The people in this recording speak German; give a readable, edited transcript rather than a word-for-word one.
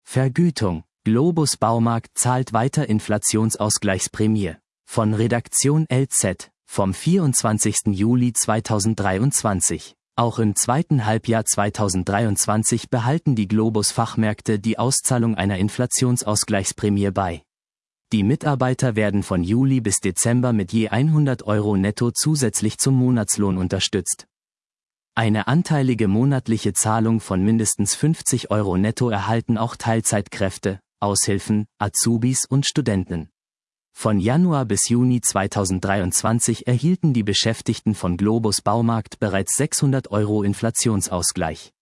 Vergütung. Globus Baumarkt zahlt weiter Inflationsausgleichsprämie. Von Redaktion LZ, vom 24. Juli 2023. Auch im zweiten Halbjahr 2023 behalten die Globus Fachmärkte die Auszahlung einer Inflationsausgleichsprämie bei. Die Mitarbeiter werden von Juli bis Dezember mit je 100 € netto zusätzlich zum Monatslohn unterstützt. Eine anteilige monatliche Zahlung von mindestens 50 € netto erhalten auch Teilzeitkräfte, Aushilfen, Azubis und Studenten. Von Januar bis Juni 2023 erhielten die Beschäftigten von Globus Baumarkt bereits 600 € Inflationsausgleich.